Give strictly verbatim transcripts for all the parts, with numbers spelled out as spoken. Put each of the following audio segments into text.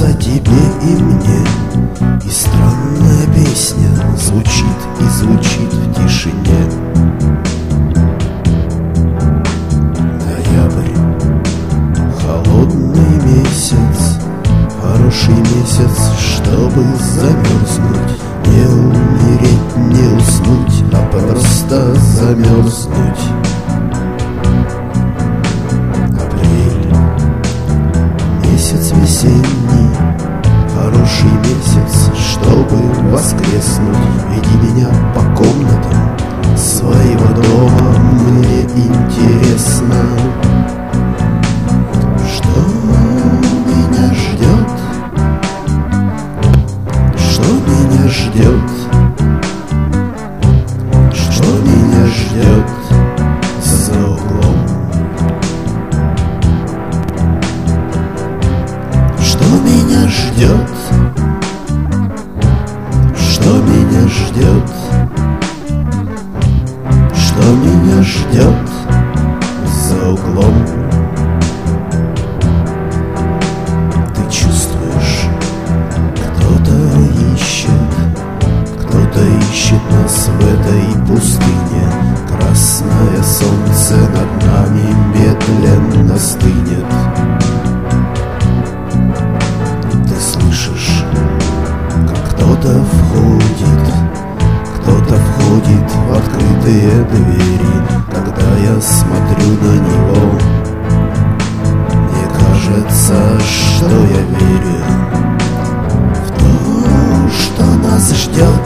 нравится тебе и мне, и странная песня звучит и звучит в тишине. Ноябрь, холодный месяц, хороший месяц, чтобы замерзнуть, не умереть, не уснуть, а просто замерзнуть. Апрель, месяц весенний, хороший месяц, чтобы воскреснуть. Веди меня по комнатам своего дома, мне интересно, что меня ждет, что меня ждет, что меня ждет за углом, что меня ждет, что меня ждет, что меня ждет за углом. Ты чувствуешь, кто-то ищет, кто-то ищет нас в этой пустыне. Красное солнце над нами медленно стынет. Ты слышишь, как кто-то входит, кто-то входит в открытые двери. Когда я смотрю на него, мне кажется, что я верю в то, что нас ждет,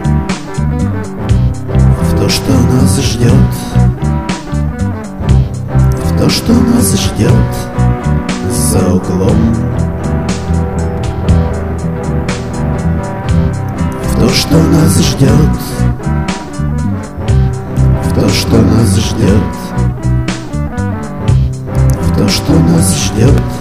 в то, что нас ждет, в то, что нас ждет за углом, в то, что нас ждет, в то, что нас ждет, в то, что нас ждет.